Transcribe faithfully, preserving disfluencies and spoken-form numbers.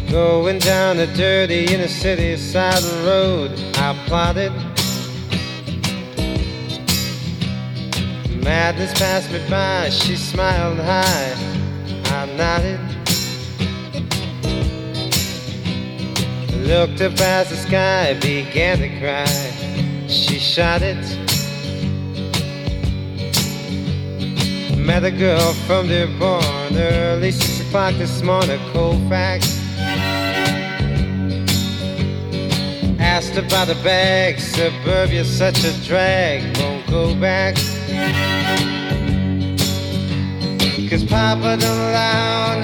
Going down the dirty inner city side road, I plotted. Madness passed me by, she smiled high, I nodded. Looked up as the sky began to cry, she shot it. Met a girl from Dearborn, early six o'clock this morning, Colfax. Asked about the bag, suburbia's such a drag, won't go back. Cause Papa don't allow